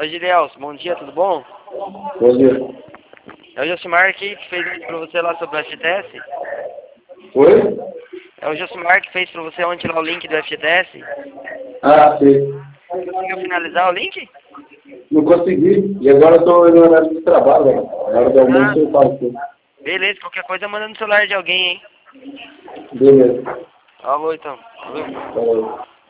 Oi, Gideelson, bom dia, tudo bom? Bom dia. É o Josimar aqui que fez pra você lá sobre o FGTS. Oi? É o Josimar que fez pra você ontem lá o link do FGTS. Ah, sei. Conseguiu finalizar o link? Não consegui. E agora eu tô no horário de trabalho, né? Na hora do Ah, almoço eu faço tudo. beleza, qualquer coisa manda no celular de alguém, hein? Beleza. Falou então. Valeu. Falou.